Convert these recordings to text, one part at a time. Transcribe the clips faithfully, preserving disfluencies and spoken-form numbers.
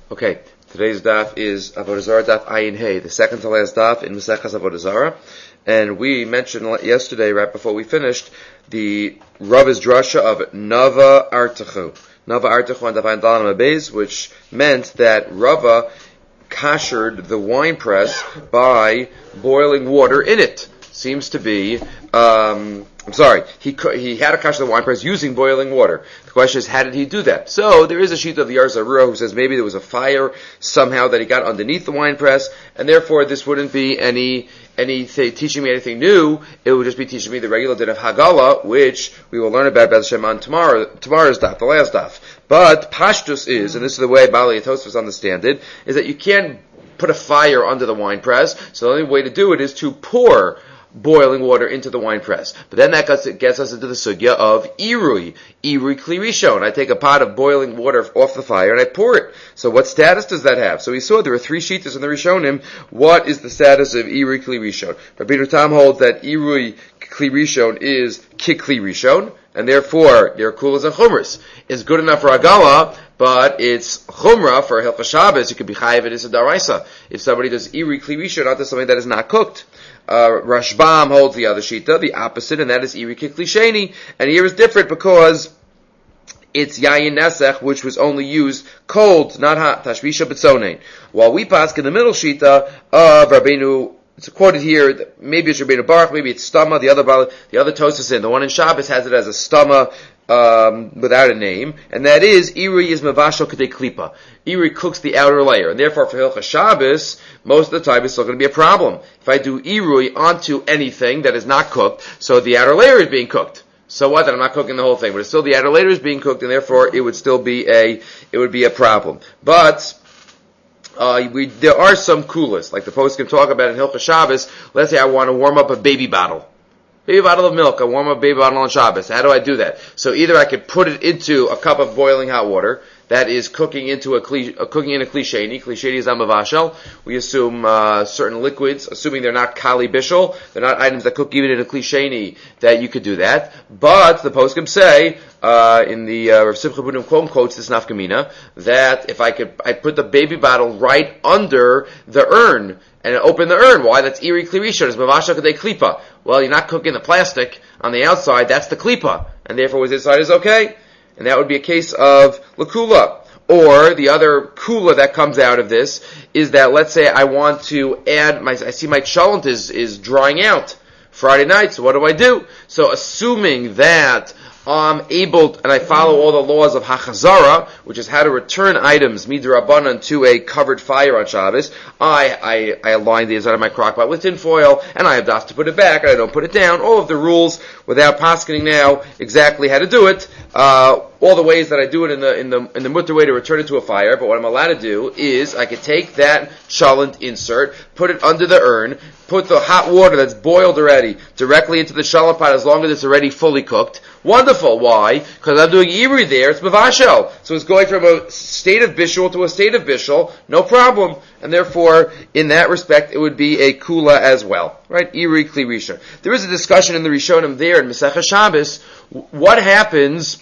Okay, today's daf is Avodah Zarah daf Ayin Hey, the second to last daf in Maseches Avodah Zarah, and we mentioned yesterday, right before we finished, the Rava's drasha of Nava Artachu, Nava Artachu on daf Ayin Dalam Abayz, which meant that Rava kashered the wine press by boiling water in it. Seems to be, um, I'm sorry, he he had to kasher the wine press using boiling water. The question is, how did he do that? So there is a sheet of the Yar Zarua who says maybe there was a fire somehow that he got underneath the wine press, and therefore this wouldn't be any any th- teaching me anything new. It would just be teaching me the regular din of Hagala, which we will learn about B'ez Hashem on tomorrow, tomorrow's daf, the last daf. But Pashtus is, and this is the way Bali and Tosfos understand it, is that you can't put a fire under the wine press. So the only way to do it is to pour boiling water into the wine press. But then that gets, gets us into the sugya of irui, irui kli rishon. I take a pot of boiling water off the fire and I pour it. So what status does that have? So we saw there are three shitas in the Rishonim. What is the status of irui kli rishon? Rabbeinu Tam holds that irui kli rishon is kikli rishon, and therefore your kulas and chumras is good enough for agala, but it's chumra for Hilchos Shabbos. You could be chayiv it is a daraisa if somebody does irui kli rishon onto something that is not cooked. Uh, Rashbam holds the other shita, the opposite, and that is iri kikli sheni. And here is different because it's yayin nesech, which was only used cold, not hot. Tashvisha b'tzonein. While we pass in the middle shita of Rabbeinu, it's quoted here. Maybe it's Rabbeinu Baruch, maybe it's Stama. The other the other Tosfos in the one in Shabbos has it as a Stama. Um, without a name, and that is Iri is mavashal kadei klipa. Iri cooks the outer layer, and therefore for Hilchos Shabbos, most of the time it's still going to be a problem. If I do Iri onto anything that is not cooked, so the outer layer is being cooked. So what? That I'm not cooking the whole thing, but it's still the outer layer is being cooked, and therefore it would still be a it would be a problem. But Uh, we, there are some kulas, like the post can talk about in Hilchos Shabbos. Let's say I want to warm up a baby bottle. Baby bottle of milk. I warm up a baby bottle on Shabbos. How do I do that? So either I could put it into a cup of boiling hot water that is cooking into a, kli, uh, cooking in a klisheni. Klisheni is amavashal. We assume uh, certain liquids, assuming they're not kali bishul, they're not items that cook even in a klisheni, that you could do that. But the poskim say uh, in the uh, Rav Simcha Bunim Kom quotes this nafkamina that if I could, I put the baby bottle right under the urn and open the urn. Why? That's iri kli rishon. It's mavashal kadei klipa. Well, you're not cooking the plastic on the outside. That's the klipa, and therefore what's inside is okay. And that would be a case of lakula. Or the other kula that comes out of this is that, let's say I want to add my, I see my cholent is, is drying out Friday night, so what do I do? So assuming that I'm able, and I follow all the laws of Hachazara, which is how to return items, midrabanan, to a covered fire on Shabbos, I, I, I align the inside of my crock pot with tin foil, and I have das to put it back, and I don't put it down, all of the rules, without paskening now exactly how to do it, uh, all the ways that I do it in the, in the, in the mutter way to return it to a fire, but what I'm allowed to do is, I could take that cholent insert, put it under the urn, put the hot water that's boiled already directly into the cholent pot as long as it's already fully cooked. Wonderful. Why? Because I'm doing iri there. It's mavashel. So it's going from a state of bishul to a state of bishul. No problem. And therefore, in that respect, it would be a kula as well. Right? Iri kli rishon. There is a discussion in the Rishonim there in Maseches Shabbos. What happens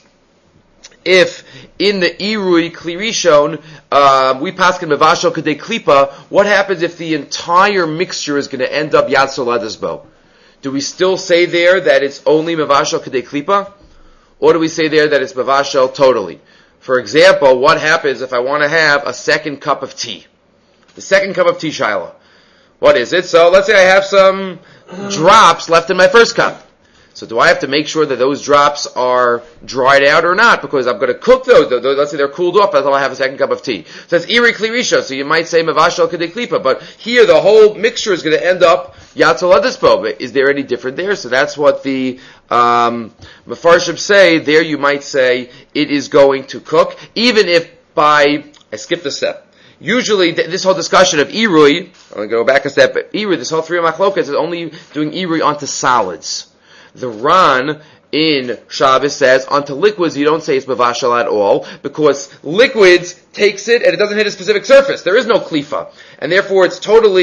if in the irui kli rishon uh, we paskin mavashel kadei klipa? What happens if the entire mixture is going to end up yad soladisbo? Do we still say there that it's only mavashel kadei klipa? Or do we say there that it's mavashel totally? For example, what happens if I want to have a second cup of tea? The second cup of tea, Shiloh. What is it? So let's say I have some drops left in my first cup. So do I have to make sure that those drops are dried out or not? Because I'm going to cook those. Let's say they're cooled off until I have a second cup of tea. So it's iri kli rishon. So you might say mavashel kadei klipa. But here the whole mixture is going to end up yatzal adispo. Is there any different there? So that's what the um, Mefarshim say. There you might say it is going to cook. Even if by, I skipped a step. Usually th- this whole discussion of irui, I'm going to go back a step, but irui, this whole three of machlokas is only doing irui onto solids. The Ran in Shabbos says, onto liquids you don't say it's mavashal at all, because liquids takes it and it doesn't hit a specific surface. There is no klifa. And therefore it's totally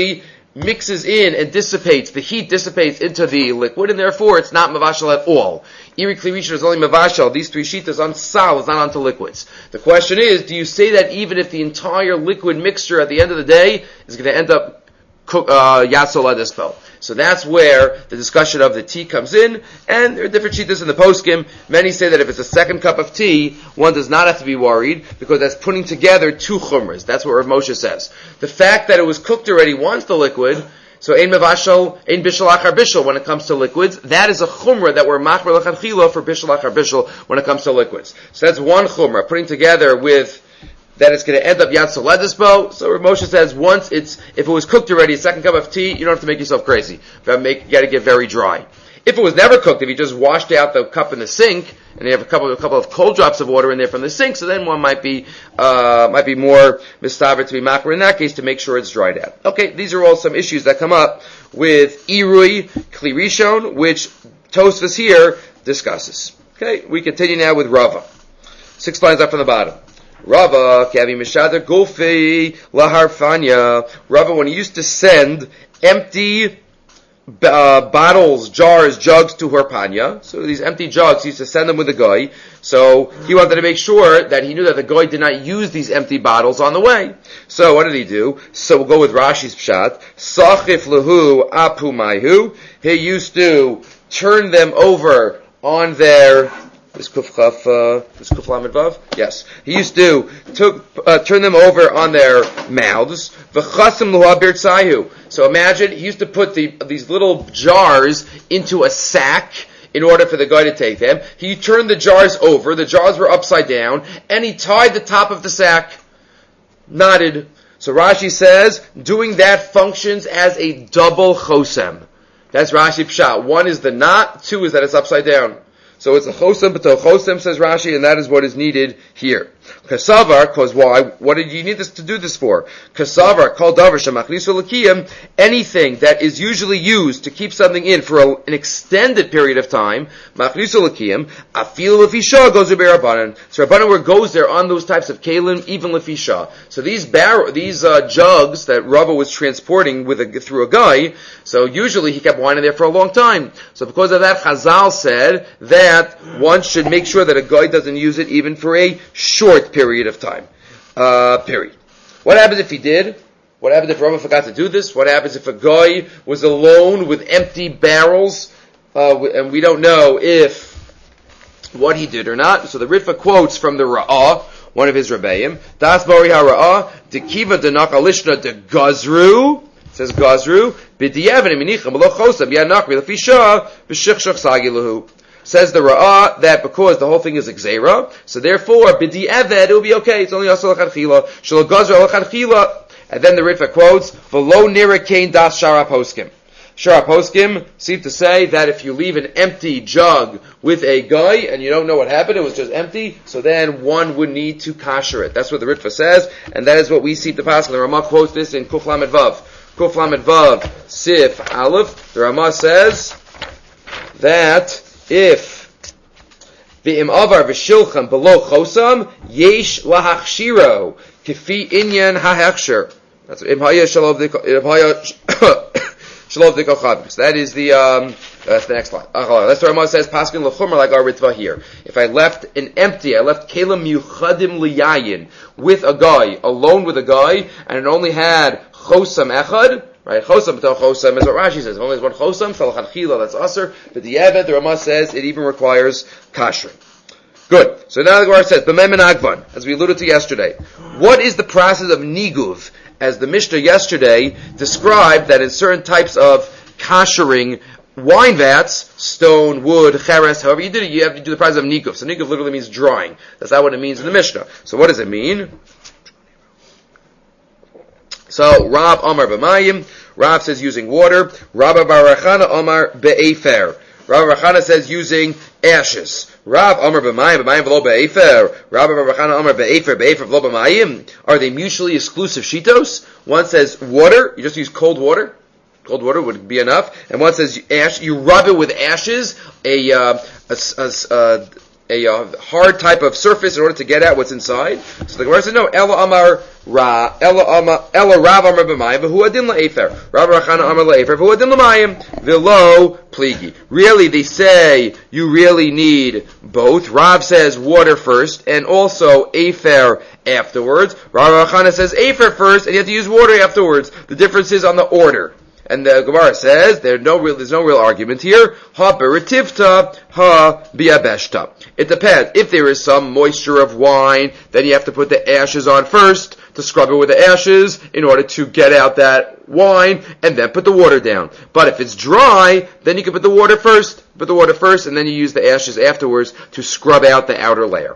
mixes in and dissipates, the heat dissipates into the liquid, and therefore it's not mavashal at all. Iri Kli Rishon is only mavashal. These three shitas on sal is not onto liquids. The question is, do you say that even if the entire liquid mixture at the end of the day is going to end up uh, yatzol adispo? So that's where the discussion of the tea comes in, and there are different shitas in the poskim. Many say that if it's a second cup of tea, one does not have to be worried, because that's putting together two chumras. That's what Rav Moshe says. The fact that it was cooked already once the liquid, so ein mevashal, ein bishul achar bishul when it comes to liquids, that is a chumra that we're machmer l'chadchila for bishul achar bishul when it comes to liquids. So that's one chumra, putting together with that it's going to end up yatzol ledisbo. So Rav Moshe says once it's, if it was cooked already, a second cup of tea, you don't have to make yourself crazy. You got to get very dry. If it was never cooked, if you just washed out the cup in the sink, and you have a couple, a couple of cold drops of water in there from the sink, so then one might be, uh, might be more mistaver to be makar in that case to make sure it's dried out. Okay, these are all some issues that come up with Irui Kli Rishon, which Tosfos here discusses. Okay, we continue now with Rava. Six lines up from the bottom. Rava, Kavi Mishader Gofi Laharfanya. Rava, when he used to send empty uh, bottles, jars, jugs to Harpanya, so these empty jugs, he used to send them with the guy. So he wanted to make sure that he knew that the guy did not use these empty bottles on the way. So what did he do? So we'll go with Rashi's pshat. Sachif lehu apu maihu. He used to turn them over on their Is kuf chaf, uh, is kuf lamed vav? Yes. He used to took, uh, turn them over on their mouths. V'chasim luha birtzayu. So imagine, he used to put the, these little jars into a sack in order for the guy to take them. He turned the jars over, the jars were upside down, and he tied the top of the sack. Knotted. So Rashi says, doing that functions as a double chosem. That's Rashi pshat. One is the knot, two is that it's upside down. So it's a chosem b'to chosem, says Rashi, and that is what is needed here. Kasavar, cause why? What did you need this to do this for? Kasavar, kol davar shemachnisu l'kiyim, anything that is usually used to keep something in for a, an extended period of time, machnisu l'kiyim, afil l'fisha goes to Rabbanan. So Rabbanan where goes there on those types of kalim, even l'fisha. So these bar, these uh, jugs that Rava was transporting with a, through a guy, so usually he kept wine in there for a long time. So because of that, Chazal said that one should make sure that a guy doesn't use it even for a short period of time. Uh, period. What happens if he did? What happens if Rava forgot to do this? What happens if a guy was alone with empty barrels, uh, and we don't know if what he did or not? So the Ritva quotes from the Ra'ah, one of his Rebbeim, Das Bari HaRa'ah, Dekiva Denak Alishna De Gazru, says Gazru, B'diyevan Eminicham Lo Chosam Yanakri Lefisha B'Shichshach Sagilahu. Says the Ra'ah that because the whole thing is Xera, so therefore, b'di eved, it will be okay. It's only asal l'chadchila. Shelo gazra l'chadchila. And then the Ritva quotes, v'lo nira kain das shara poskim. Shara poskim seem to say that if you leave an empty jug with a guy and you don't know what happened, it was just empty, so then one would need to kasher it. That's what the Ritva says, and that is what we see the pasuk. The Ramah quotes this in Kuf Lamed Vav. Kuf Lamed Vav, Sif Aleph. The Ramah says that if the imavar v'shilchan below chosam yesh lahachshiro kifi inyan hahechsher. That's imhaya shalov imhaya shalov dikochavim. So that is the um, that's the next line. That's the Ramah says paskin lechumar like our ritva here. If I left an empty, I left kelim yuchadim liyayin with a guy, alone with a guy, and it only had chosam echad. Right, chosam b'to chosam is what Rashi says. If only there's one chosam, shalachadchila, that's aser. But the Yevet, the Ramah says, it even requires kashering. Good. So now the Gemara says, b'mem and agvan, as we alluded to yesterday. What is the process of niguv? As the Mishnah yesterday described that in certain types of kashering wine vats, stone, wood, cheres, however you did it, you have to do the process of niguv. So niguv literally means drawing. That's not what it means in the Mishnah. So what does it mean? So, Rav Amar b'mayim, Rav says using water, Rav Bar Chana Amar be'efer. Rav Bar Chana says using ashes. Rav Amar b'mayim, b'mayim v'lo be'efer. Rav Bar Chana Amar be'efer, be'efer v'lo b'mayim. Are they mutually exclusive shitos? One says water, you just use cold water. Cold water would be enough. And one says ash, you rub it with ashes, a, uh, a, a, a a uh, hard type of surface in order to get at what's inside. So the Gemara said, no, Ela Amar Ra Ella Ama Ella Rav Amar b'mayim v'hu adin la'efer. Rav Rachana Amar la'efer v'hu adin l'mayim v'lo pligi. Really, they say you really need both. Rav says water first and also efer afterwards. Rav Rachana says efer first and you have to use water afterwards. The difference is on the order. And the Gemara says there's no real there's no real argument here. Ha beritivta, ha biabeshta. It depends. If there is some moisture of wine, then you have to put the ashes on first to scrub it with the ashes in order to get out that wine, and then put the water down. But if it's dry, then you can put the water first, put the water first, and then you use the ashes afterwards to scrub out the outer layer.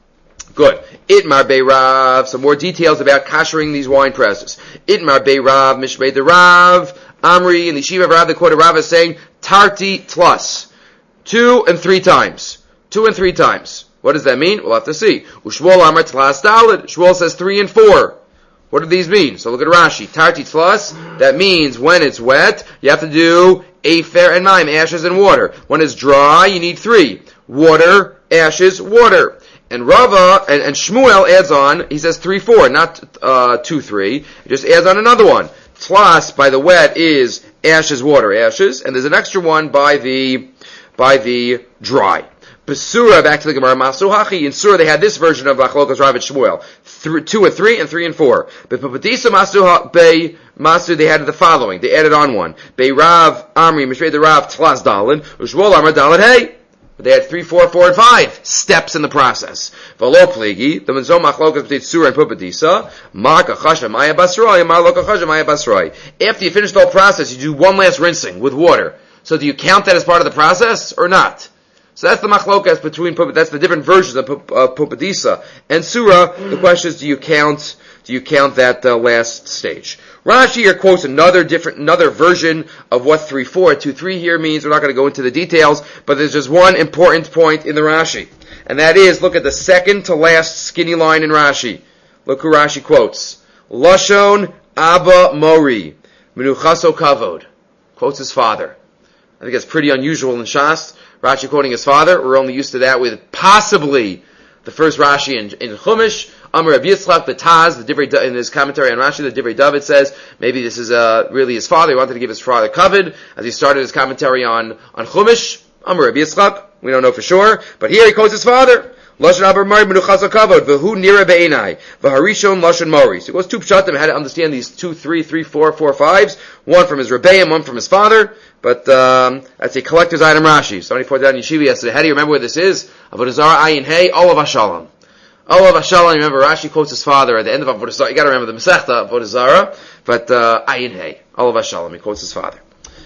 Good. Itmar Beirav. Some more details about kashering these wine presses. Itmar Beirav, Mishmei the Rav. Amri and the Shiva of Rav, the quoted Rav is saying, Tarti tlas. Two and three times. Two and three times. What does that mean? We'll have to see. Ushwol Amar tlas dalid. Shmuel says three and four. What do these mean? So look at Rashi. Tarti tlas, that means when it's wet, you have to do afer and maim, ashes and water. When it's dry, you need three. Water, ashes, water. And Rava, and, and Shmuel adds on, he says three, four, not uh, two, three. He just adds on another one. Tlas by the wet is ashes, water, ashes, and there's an extra one by the by the dry. Besura, back to the Gemara, Masu Hachi. In Surah they had this version of Machlokas Rav and Shmuel, Th- two and three, and three and four. But Papadisa Masu Bei Masu they had the following. They added on one. Bei Rav Amri Mishrei the Rav Tlas Dalin Ushwol Amar Dalin Hey. They had three, four, four, and five steps in the process. V'lo pligi, the menzom machlokas between Surah and Pupadisa, mark achasha maya basroi, mar lo achasha maya basroi. After you finish the whole process, you do one last rinsing with water. So do you count that as part of the process or not? So that's the machlokas between, that's the different versions of Pupadisa and Surah. The question is, do you count, do you count that uh, last stage? Rashi here quotes another different, another version of what three four, two three here means. We're not going to go into the details, but there's just one important point in the Rashi. And that is, look at the second to last skinny line in Rashi. Look who Rashi quotes. Lashon Abba Mori, Menuchaso Kavod. Quotes his father. I think that's pretty unusual in Shas. Rashi quoting his father. We're only used to that with possibly the first Rashi in, in Chumash. Amar Rabbi Yitzchak, the Taz, the Divrei, in his commentary on Rashi, the Divrei David says, maybe this is uh, really his father. He wanted to give his father kavod as he started his commentary on, on Chumash. Amar Rabbi Yitzchak, we don't know for sure, but here he quotes his father. Lashon Abba Mori Menuchaso Kavod, V'hu Nira Be'enai, V'harishon Lashon Mori. So he goes two pshatim, how to understand these two, three, three, four, four, fives, one from his Rebbeim, one from his father, but um, that's a collector's item Rashi. Somebody pointed out in Yeshiva yesterday, how do you remember where this is? Avodah Zarah Ayin Hey, Olav HaShalom. Olav HaShalom, remember Rashi quotes his father at the end of Avodah Zarah. You gotta remember the Masechta Avodah Zarah, but uh, Ayin Hey, Olav HaShalom, he quotes his father.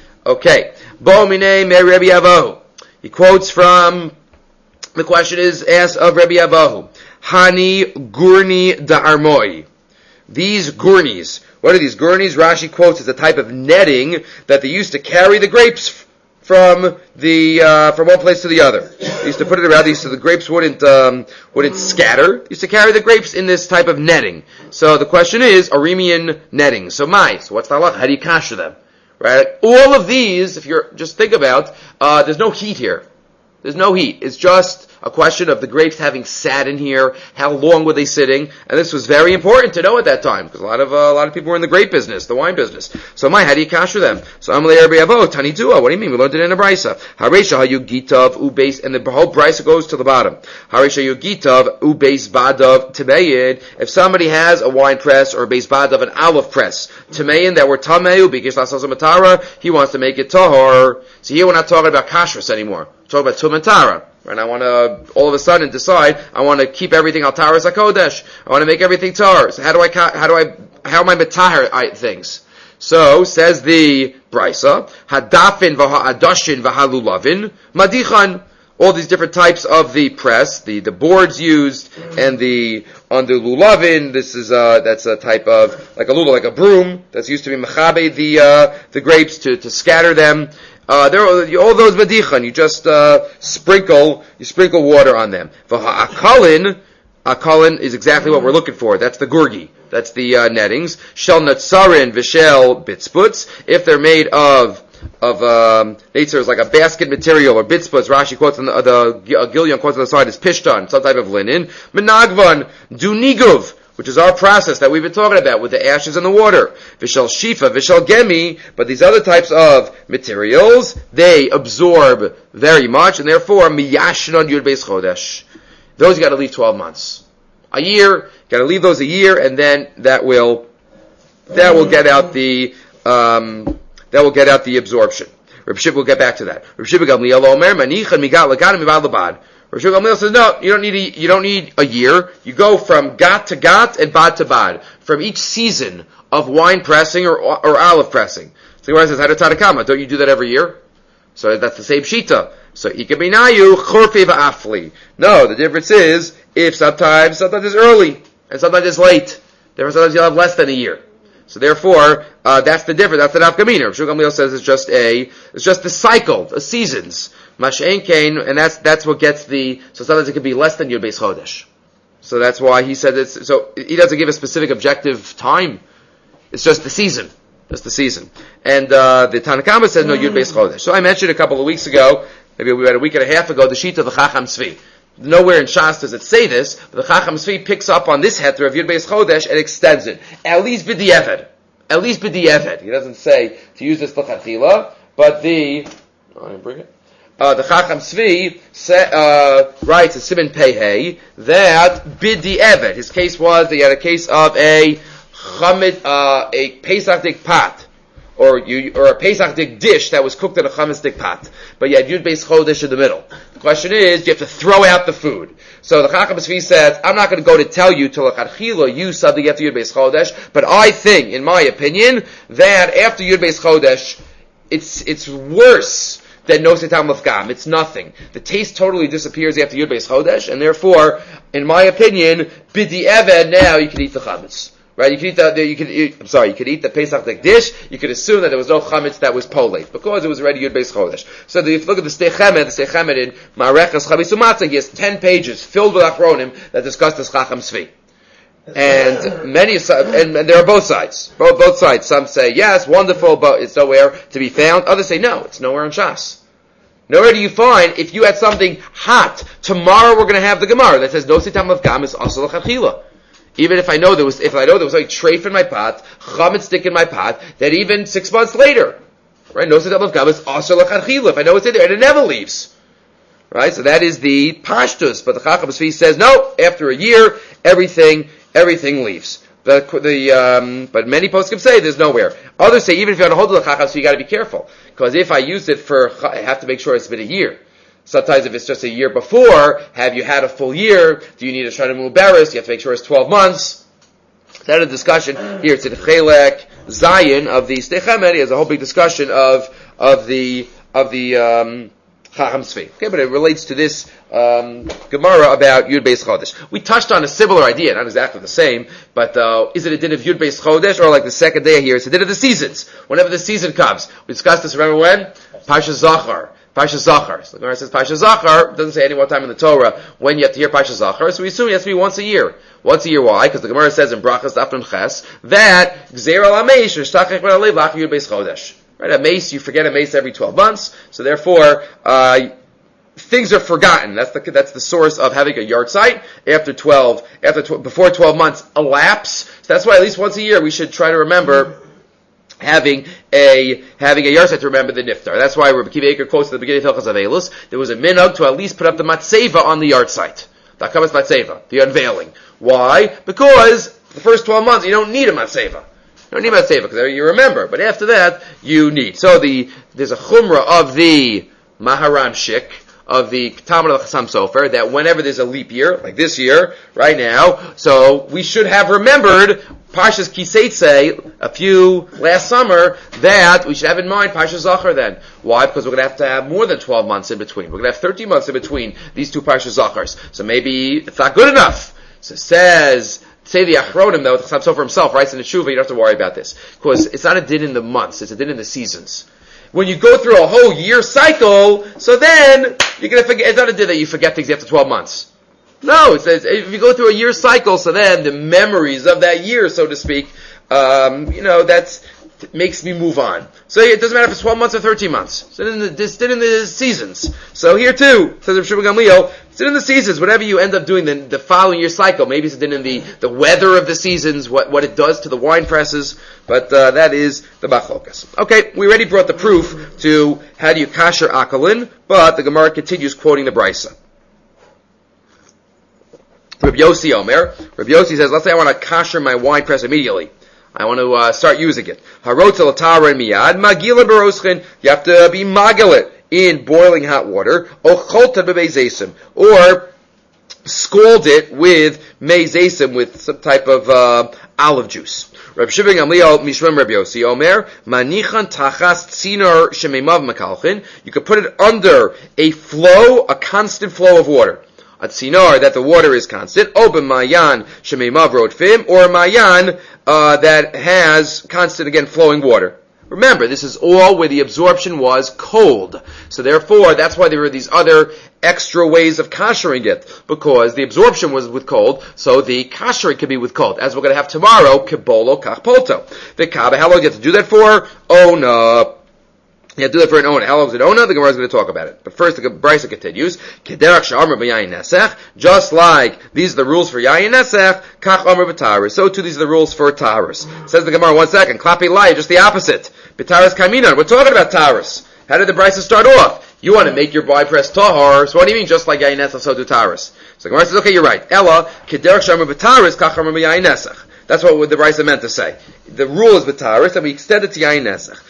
Okay. Bo Minei Me Rebbe Avohu. He quotes from, the question is asked of Rebbe Avohu. Hani Gurni Da'armoi. These gurnis. What are these gurnis? Rashi quotes as a type of netting that they used to carry the grapes from the uh, from one place to the other. They used to put it around these so the grapes wouldn't um, wouldn't scatter. They used to carry the grapes in this type of netting. So the question is Aramean netting. So my, so what's the halach? How do you kasher them? Right? All of these, if you're just think about, uh, there's no heat here. There's no heat. It's just a question of the grapes having sat in here. How long were they sitting? And this was very important to know at that time because a lot of uh, a lot of people were in the grape business, the wine business. So, my, how do you kasher them? So, Amalei Rabbi Avo Tani Tua. What do you mean? We learned it in a brisa. Haresha hayugitav ubeis, and the whole brisa goes to the bottom. Haresha hayugitav ubeis badav tameyin. If somebody has a wine press or a beis badav, an olive press, tameyin that were tameu because matara, he wants to make it tahor. So here we're not talking about kashrus anymore. We're talking about tumatara. And I want to, all of a sudden, decide, I want to keep everything al taharas hakodesh. I want to make everything tar. So how do I, how do I, how am I metaher things? So, says the brisa, hadafin v'ha'adashin v'halulavin, madichan. All these different types of the press, the, the boards used, and the, on the lulavin, this is, uh, that's a type of, like a lula, like a broom, that's used to be mechabe the, uh, the grapes to, to scatter them. Uh, there are all those madichan. You just uh, sprinkle, you sprinkle water on them. V'ha'akalin, akalin is exactly what we're looking for. That's the gurgi. That's the uh, nettings. Shel natzarin v'shel bitzputs. If they're made of of um, nature is like a basket material or bitzputs. Rashi quotes on the, the uh, Gilyon quotes on the side is pishtan, some type of linen. Menagvan duniguv. which is our process that we've been talking about with the ashes and the water. Vishal shifa, vishal gemi, but these other types of materials, they absorb very much, and therefore, miyashin on yud beis chodesh. Those you gotta leave twelve months. A year, gotta leave those a year, and then that will, that will get out the, um, that will get out the absorption. Reb Shimon will get back to that. Reb Shimon Gamliel Omer, manichan migat laganim mivad labad. Reb Shimon Gamliel says, no, you don't need a, you don't need a year. You go from gat to gat and bad to bad. From each season of wine pressing or, or olive pressing. So the Gemara says, Hadatadakama, don't you do that every year? So that's the same shita. So ikabinayu chorfe va'afli. No, the difference is, if sometimes, sometimes it's early, and sometimes it's late. Therefore, sometimes you'll have less than a year. So therefore, uh, that's the difference. That's the nafkamina. Rav Shimon Gamliel says it's just a, it's just the cycle, the seasons. Mash'en kain, and that's, that's what gets the, so sometimes it could be less than Yud Beis Chodesh. So that's why he said it's, so he doesn't give a specific objective time. It's just the season. Just the season. And, uh, the Tanakama says no Yud Beis Chodesh. So I mentioned a couple of weeks ago, maybe about a week and a half ago, the sheet of the Chacham Tzvi. Nowhere in Shas does it say this, but the Chacham Tzvi picks up on this heter of Yud Beis Chodesh and extends it. At least b'di'evad. At least b'di'evad. He doesn't say to use this l'chachila, but the, oh, I didn't bring it. Uh, the Chacham Tzvi say, uh, writes in Siman Pei that b'di'evad. His case was, he had a case of a chamid, uh, a Pesachdik pot. Or you, or a Pesachdik dish that was cooked in a chametzik pot. But you had Yud Beis Chodesh in the middle. The question is, you have to throw out the food. So the Chacham Tzvi says, I'm not going to go to tell you to l'chadchila use something after Yud Beis Chodesh, but I think, in my opinion, that after Yud Beis Chodesh, it's, it's worse than no setam lefgam. It's nothing. The taste totally disappears after Yud Beis Chodesh, and therefore, in my opinion, b'di eved, now you can eat the chametz. Right, you can eat the, you can eat, I'm sorry, you could eat the Pesach dish, you could assume that there was no chametz that was polate, because it was already Yud Beis Chodesh. So if you look at the Stei Chemed, the Stei Chemed in Ma'areches Chavis Umatzah, he has ten pages filled with achronim that discuss this Chacham Tzvi. And many, and, and there are both sides, both, both sides. Some say, yes, wonderful, but it's nowhere to be found. Others say, no, it's nowhere in Shas. Nowhere do you find, if you had something hot, tomorrow we're going to have the Gemara that says, no sitam of gam is also l'chachila. Even if I know there was, if I know there was like treif in my pot, chametz stick in my pot, that even six months later, right, no sitam of gam is also l'chachila. If I know it's in there, and it never leaves. Right, so that is the pashtus. But the Chacham Tzvi says, no, after a year, everything, everything leaves. The, the, um, but many poskim say there's nowhere. Others say, even if you want to hold the Chacham Tzvi, you gotta be careful. Because if I use it for, I have to make sure it's been a year. Sometimes if it's just a year before, have you had a full year? Do you need a Shana Mubaris? You have to make sure it's twelve months. That is a discussion. Here it's in Chelek Zion of the Stei Chemed. He has a whole big discussion of, of the, of the, um, Chacham Tzvi. Okay, but it relates to this, um, Gemara about Yud Beis Chodesh. We touched on a similar idea, not exactly the same, but, uh, is it a din of Yud Beis Chodesh, or like the second day here, it's a din of the seasons. Whenever the season comes. We discussed this, remember when? Parsha Zachar. Parsha Zachar. So the Gemara says Parsha Zachar, doesn't say any more time in the Torah when you have to hear Parsha Zachar, so we assume it has to be once a year. Once a year, why? Because the Gemara says in Brachas Daf Nun Ches, that Gzeir al HaMeish, Rishtachech ben Alev, Lach Yud Beis Chodesh. Right, a mace, you forget a mace every twelve months, so therefore, uh, things are forgotten. That's the, that's the source of having a yard site after twelve, after, tw- before twelve months elapse. So that's why at least once a year we should try to remember having a, having a yard site to remember the niftar. That's why Rabbi Akiva Eiker quotes at the beginning of Hilchos Avelos, there was a minhag to at least put up the matzeva on the yard site. The Hakamas matzeva, the unveiling. Why? Because the first twelve months you don't need a matzeva. You don't need a matzeva, because you remember, but after that, you need. So the, there's a chumrah of the Maharam Shik, of the Talmud of the Chassam Sofer, that whenever there's a leap year, like this year, right now, so we should have remembered Parshas Kiseitze a few, last summer, that we should have in mind Parshas Zachar then. Why? Because we're going to have to have more than twelve months in between. We're going to have thirteen months in between these two Parshas Zachars. So maybe it's not good enough. So it says, say the Achronim, though, the Chassam Sofer himself writes in the Shuvah, you don't have to worry about this. Because it's not a din in the months, it's a din in the seasons. When you go through a whole year cycle, so then, you're gonna forget, it's not a din that you forget things after twelve months. No, it says, if you go through a year cycle, so then the memories of that year, so to speak, um, you know, that's, makes me move on. So it doesn't matter if it's twelve months or thirteen months. So then it's in the seasons. So here too, says Rav Shimon Gamliel, It's in the seasons, whatever you end up doing the, the following year cycle. Maybe it's in the, the weather of the seasons, what, what it does to the wine presses, but uh, that is the machlokas. Okay, we already brought the proof to how do you kasher akalin, but the Gemara continues quoting the Brisa. Rabbi Yossi Omer, Rabbi Yossi says, let's say I want to kasher my wine press immediately. I want to uh, start using it. Harotza l'tara miyad, magila beroschen, you have to be magilit in boiling hot water, or cholta b'meizesim, or scald it with meizesim, with some type of uh, olive juice. Reb Shimon Gamliel Mishmem Reb Yossi Omer Manichan Tachas Tzinor Shemeimav Mekalchin. You could put it under a flow, a constant flow of water. A tzinor that the water is constant. O b'mayan shemeimav rodfim, or a mayan uh, that has constant again flowing water. Remember, this is all where the absorption was cold. So therefore, that's why there were these other extra ways of kashering it, because the absorption was with cold, so the kashering could be with cold. As we're going to have tomorrow, kibolo kach polto. The kaba, how long do you have to do that for? Oh no. You have to do that for an ona. How long is it ona? The Gemara is going to talk about it. But first, the Brisa continues. Kederach she'amr b'yayin nesech. Just like these are the rules for yayin nesech, kach amr b'taris. So too, these are the rules for taris. Says the Gemara, one second. Klapi lai, just the opposite. B'taris kaminan. We're talking about taris. How did the Brisa start off? You want to make your wine press tahar. So what do you mean just like yayin nesech, so do taris? So the Gemara says, okay, you're right. Ella, kederach she'amr b'taris, kach amr b'yayin nesech. That's what the Brisa meant to say. The rule is b'taris, and we extend it to yayin nesech.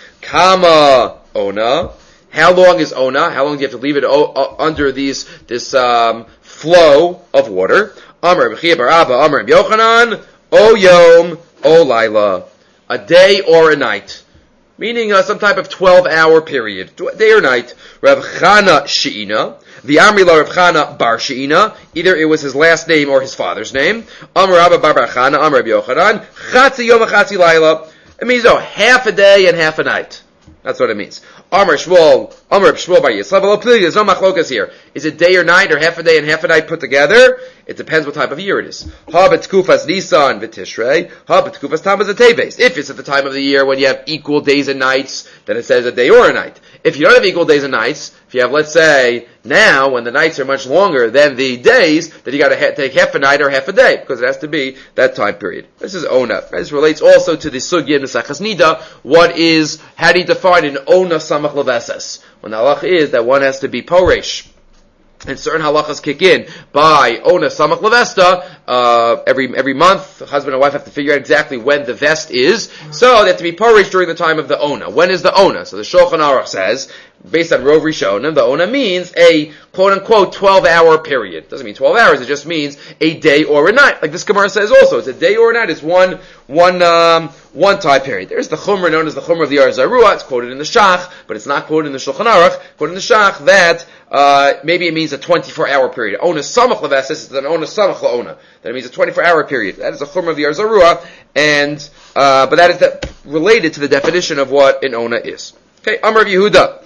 Kama ona. How long is ona? How long do you have to leave it o- o- under these this um, flow of water? Amar b'chia baraba, Amar b'yochanan, o yom, o laila. A day or a night. Meaning uh, some type of twelve-hour period. Day or night. Rav Chana She'ina. The Amri la Rav Chana Bar She'ina. Either it was his last name or his father's name. Amar Rabba Bar Bar Chana, Amar b'yochanan, Chatzi yom, Chatzi laila. It means, oh, half a day and half a night. That's what it means. Amar Shmuel, Amar Shmuel Bar Yislav. There's no machlokas here. Is it day or night, or half a day and half a night put together? It depends what type of year it is. Ha b'tkufas Nisan v'Tishrei. Ha b'tkufas Tammuz v'Teves. If it's at the time of the year when you have equal days and nights, then it says a day or a night. If you don't have equal days and nights, if you have, let's say, now when the nights are much longer than the days, then you got to ha- take half a night or half a day because it has to be that time period. This is ona. This relates also to the sugya in Maseches Nida. What is? How do you define an ona samach leveses? When the halach is that one has to be poresh. And certain halachas kick in by ona samach levesta. Uh, every every month, husband and wife have to figure out exactly when the vest is. So they have to be porish during the time of the ona. When is the ona? So the Shulchan Aruch says, based on Rov Rishonim, the ona means a quote unquote twelve hour period. It doesn't mean twelve hours. It just means a day or a night. Like this Gemara says also, it's a day or a night. It's one one um, one time period. There's the Chumrah known as the Chumrah of the Yar Zarua. It's quoted in the Shach, but it's not quoted in the Shulchan Aruch. Quoted in the Shach that uh, maybe it means a twenty-four hour period. Ona samach leveses is an ona samach laona. That means a twenty-four hour period. That is a Chumrah of the Yar Zarua, and uh, but that is the, related to the definition of what an ona is. Okay, Amar Yehuda.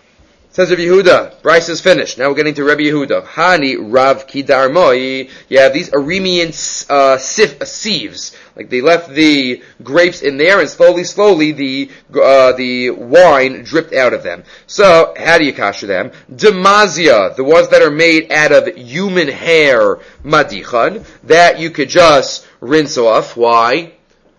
Says Rabbi Yehuda, Bryce is finished. Now we're getting to Rabbi Yehuda. Hani Rav Kidar Moi. You have these Aramean uh, sif, uh, sieves. Like they left the grapes in there, and slowly, slowly the uh, the wine dripped out of them. So how do you kasher them? Demazia, the ones that are made out of human hair, madichan, that you could just rinse off. Why?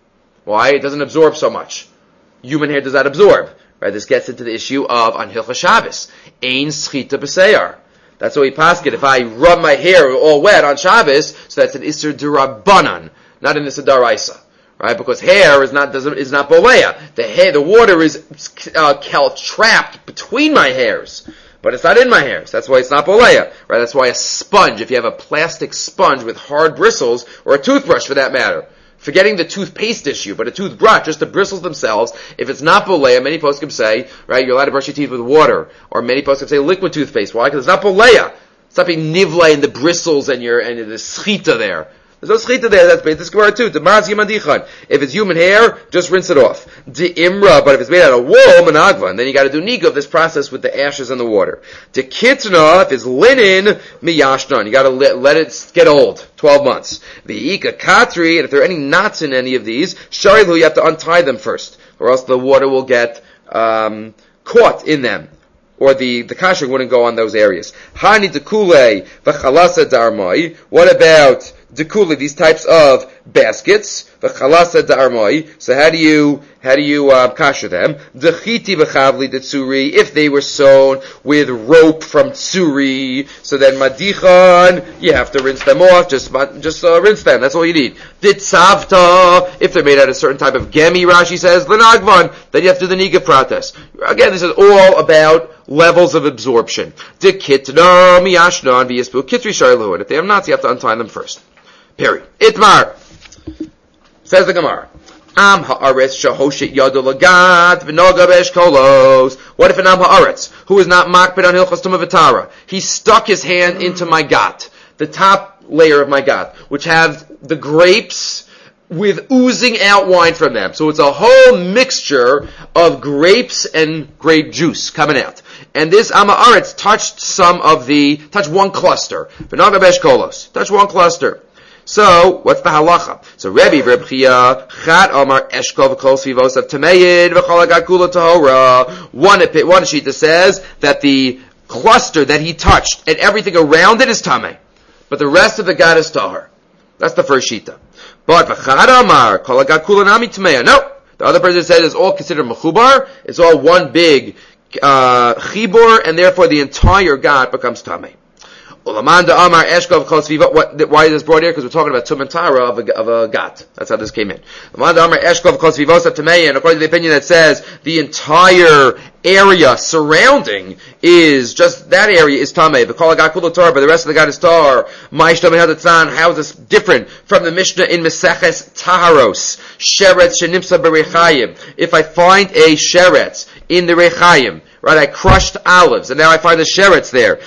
Why? It doesn't absorb so much. Human hair does not absorb. Right, this gets into the issue of on Hilchos Shabbos. Ein schita b'seyar. That's what we paskin. If I rub my hair all wet on Shabbos, so that's an Isser D'Rabbanan, not an Isser D'Oraisa. Right, because hair is not doesn't is not bolea. The hair, the water is uh, trapped between my hairs, but it's not in my hairs. That's why it's not bolea. Right, that's why a sponge, if you have a plastic sponge with hard bristles, or a toothbrush for that matter. Forgetting the toothpaste issue, but a toothbrush, just the bristles themselves, if it's not bolea, many poskim say, right, you're allowed to brush your teeth with water. Or many poskim say liquid toothpaste. Why? Because it's not bolea. It's not being nivla in the bristles and your, and the schita there. There's no schita there, that's based this Gemara too. Demaz yimandichan. If it's human hair, just rinse it off. De imra, but if it's made out of wool, managva, and then you gotta do niga of this process with the ashes and the water. De kitna, if it's linen, miyashnan, you gotta let, let it get old. twelve months. The ika katri, and if there are any knots in any of these, sharilu, you have to untie them first, or else the water will get, um, caught in them. or the, the kashering wouldn't go on those areas. Hani dekule v'chalasa darmai. What about dekule, these types of baskets? V'chalasa darmai. So how do you, how do you, uh, kasher them? Dechiti v'chavli detsuri, if they were sewn with rope from tsuri. So then madichan, you have to rinse them off, just, just, uh, rinse them, that's all you need. Ditzavta, if they're made out of a certain type of gemi, Rashi says, l'nagvan, then you have to do the niga prates. Again, this is all about levels of absorption. Dikitna miyashna v'yispu kitri sharluh. If they have knots, you have to untie them first. Period. Itmar. Says the Gemara. Am ha'aretz shahoshit yadu lagat v'noga be'eshkolos. What if an am ha'aretz, who is not makpid on hilchos tumah v'tara, he stuck his hand into my gat, the top layer of my gat, which has the grapes with oozing out wine from them. So it's a whole mixture of grapes and grape juice coming out. And this am ha'aretz touched some of the, touched one cluster. V'noga be'eshkolos. Touched one cluster. So, what's the halacha? So, Rebbe Reb Chia, Chat Amar Eshkol v'Kol Svivosav Tameid v'Chol Hagat Kula Tahora. One, one shita says that the cluster that he touched and everything around it is Tameh, but the rest of the God is Tahor. That's the first shita. But v'Chat Amar Kol Hagat Kula Nami Tameya. No, the other person said it's all considered mechubar. It's all one big uh, chibur, and therefore the entire God becomes Tameh. Why is this brought here? Because we're talking about tum and tara of a, of a gat. That's how this came in. And according to the opinion that says the entire area surrounding is just that area is tameh. The kol hagat kulo tar, but the rest of the gat is tar. How is this different from the Mishnah in Meseches Taharos? Sheretz shenimsa berechayim. If I find a sheretz in the rechayim, right, I crushed olives, and now I find the sheretz there.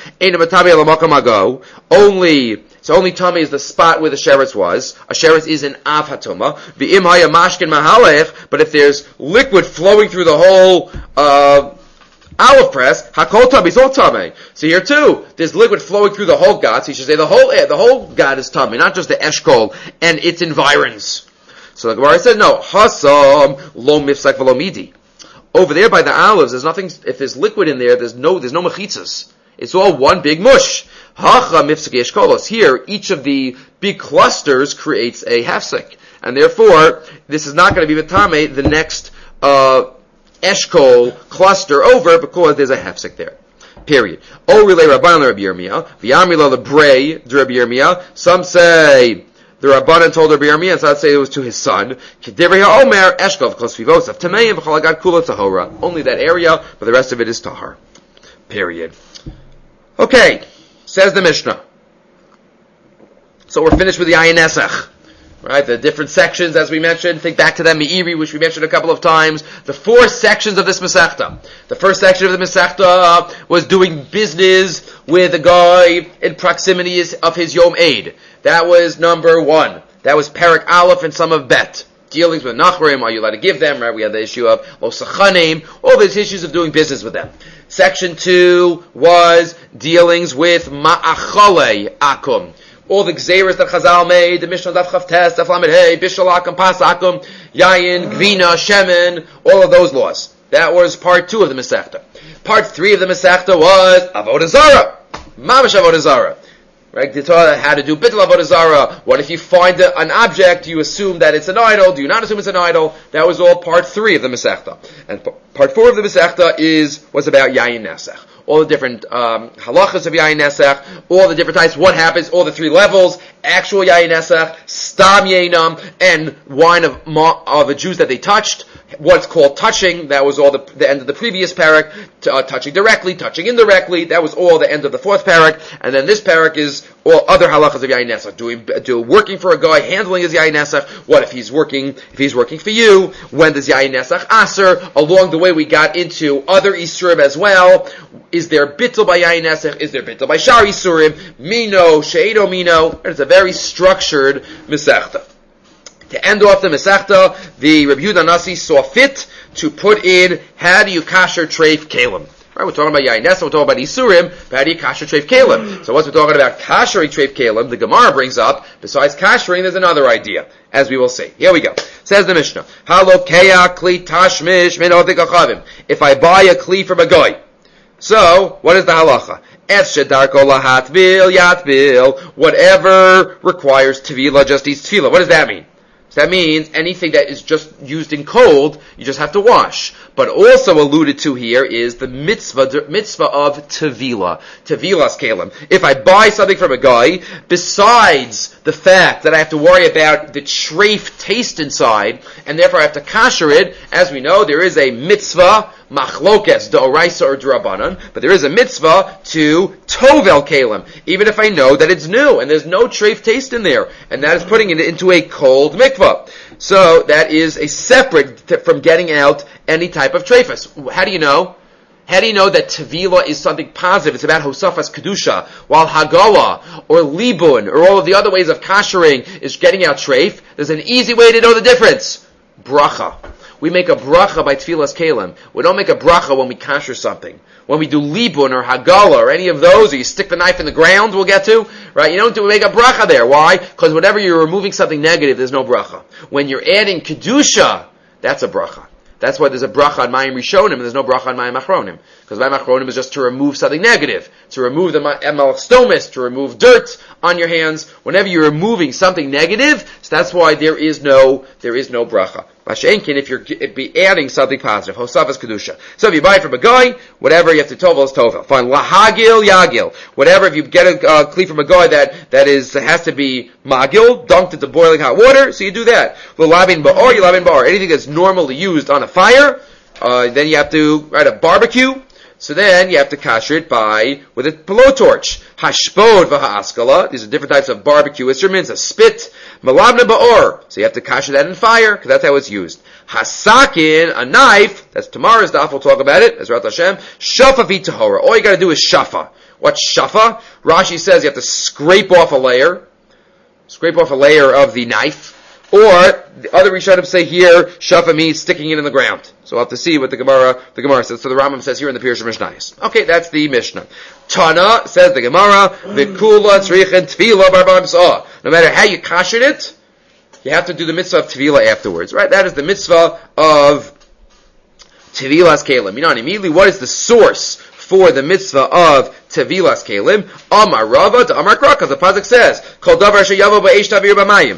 Only, so only tummy is the spot where the sheretz was. A sheretz is an av hatuma. V'im haya mashkin mahalech, but if there's liquid flowing through the whole, uh, olive press, hakol tummy is all tummy. So here too, there's liquid flowing through the whole gat, so you should say the whole, the whole gat is tummy, not just the eshkol and its environs. So the Gemara said, no, hasam, lo mifsak v'lo midi. Over there by the olives, there's nothing, if there's liquid in there, there's no, there's no mechitzas. It's all one big mush. Hacha mifsek eshkolos. Here, each of the big clusters creates a hefsek. And therefore, this is not going to be v'tameh, the next, uh, eshkol cluster over, because there's a hefsek there. Period. O relay Rabban Rabbi Yirmiyah. V'yamila lebrei Rabbi Yirmiyah. Some say, the Rabbanan told Rabbi Yirmiyah, and so I'd say it was to his son. Only that area, but the rest of it is tahar. Period. Okay, says the Mishnah. So we're finished with the Ayin Nesach. Right, the different sections, as we mentioned. Think back to them, Meiri, which we mentioned a couple of times. The four sections of this Masechta. The first section of the Masechta was doing business with a guy in proximity of his Yom Eid. That was number one. That was Perek Aleph and some of Bet. Dealings with Nachrim, are you allowed to give them? Right, we had the issue of Lo Sachanim, all these issues of doing business with them. Section two was dealings with Ma'achale Akum. All the gzeiras that Chazal made, the Mishnah Daf Chavtes, Daf Lamed Hey, Bishul Akum, Pas Akum, Yayin, Gvina, Shemen, all of those laws. That was part two of the Masechta. Part three of the Masechta was Avodah Zarah. Mamash Avodah Zarah. Right, they taught how to do bittul avodah zarah. What if you find a, an object, you assume that it's an idol? Do you not assume it's an idol? That was all part three of the Masechta. And p- part four of the Masechta is, was about Yayin Nesach. All the different, um, halachas of Yayin Nesach, all the different types, what happens, all the three levels, actual Yayin Nesach, Stam Yainam, and wine of, of the Jews that they touched, what's called touching, that was all the, the end of the previous parak, uh, touching directly, touching indirectly, that was all the end of the fourth parak, and then this parak is all other halachas of Yayin Nesach, doing, do, working for a guy, handling his Yayin Nesach, what if he's working, if he's working for you, when does Yayin Nesach aser, along the way we got into other Isurim as well, is there bittul by Yayin Nesach, is there bittul by Shar Isurim, Mino, Sheido Mino, it's a very structured Masechta. To end off the Masechta, the Rabbi Yehuda Nasi saw fit to put in, how do you kasher treif kelim? Right, we're talking about Yayin Nesach, we're talking about Isurim, but how do you kasher treif kelim? So once we're talking about kashering treif kelim, the Gemara brings up, besides kashering, there's another idea, as we will see. Here we go. Says the Mishnah, Halo keya kli tashmish min odik achavim. If I buy a kli from a guy, So, what is the halacha? Whatever requires tefillah just eats tefillah. What does that mean? So that means anything that is just used in cold, you just have to wash. But also alluded to here is the mitzvah, the mitzvah of tevilah, tevilas kalim. If I buy something from a guy, besides the fact that I have to worry about the treif taste inside, and therefore I have to kasher it, as we know, there is a mitzvah, machlokes, d'oraisa or d'rabanan, but there is a mitzvah to tovel kalim, even if I know that it's new, and there's no treif taste in there, and that is putting it into a cold mikvah. So that is a separate t- from getting out any type of treifas. How do you know? How do you know that tevilah is something positive? It's about hosafas kedusha, while hagawa or libun or all of the other ways of kashering is getting out treif. There's an easy way to know the difference. Bracha. We make a bracha by tevilas kalim. We don't make a bracha when we kasher something. When we do libun or hagala or any of those, or you stick the knife in the ground, we'll get to, right? You don't do make a bracha there. Why? Because whenever you're removing something negative, there's no bracha. When you're adding kedusha, that's a bracha. That's why there's a bracha on Mayim Rishonim and there's no bracha on Mayim Achronim. Because Mayim Achronim is just to remove something negative, to remove the Emal Stomis, to remove dirt on your hands. Whenever you're removing something negative, so that's why there is no, there is no bracha. Mashenkin, if you're be adding something positive, Hosavas Kedusha. So if you buy it from a guy, whatever, you have to tovel is tovel. Fine. Lahagil Yagil. Whatever, if you get a uh, kli from a guy that, that is, has to be magil, dunked into boiling hot water, so you do that. L'lavin ba'or, you lavin ba'or. Anything that's normally used on a fire, uh, then you have to, right, a barbecue, so then you have to kasher it by, with a blowtorch. Hashpod v'ha'askala. These are different types of barbecue instruments. A spit. Malabna ba'or. So you have to kasher that in fire, because that's how it's used. Hasakin, a knife. That's tomorrow's daf. We'll talk about it. Ezrat Hashem. Shafa v'tahora. All you gotta do is shafa. What's shafa? Rashi says you have to scrape off a layer. Scrape off a layer of the knife. Or, the other Rishonim say here, shafa means sticking it in the ground. So we'll have to see what the Gemara, the Gemara says. So the Rambam says here in the Pirush Mishnayos. Okay, that's the Mishnah. Tana, says the Gemara, V'kula tzrichen tefila barba b'sa'ah. No matter how you kasher it, you have to do the mitzvah of tefillah afterwards, right? That is the mitzvah of tevilas kalim. You know, immediately, what is the source for the mitzvah of tevilas kalim? Amar Rava to Amar Kra, because the pasuk says, Kol davar sheyavo ba'esh tavir b'mayim.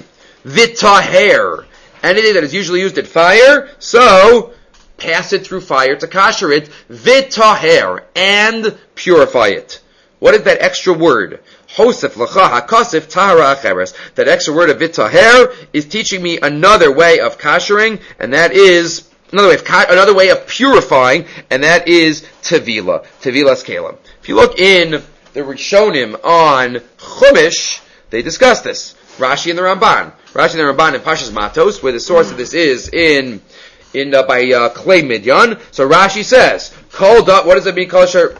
V'taher. Anything that is usually used at fire, so pass it through fire to kasher it. V'taher. And purify it. What is that extra word? Hosef l'cha hakasif tahara acheres. That extra word of v'taher is teaching me another way of kashering, and that is another way of another way of purifying, and that is tevilah. Tevilas kalim. If you look in the Rishonim on Chumash, they discuss this. Rashi and the Ramban. Rashi and the Ramban in Pashas Matos, where the source of this is in in uh, by uh, Clay Midyan. So Rashi says, "Called up." What does it mean? Kol asher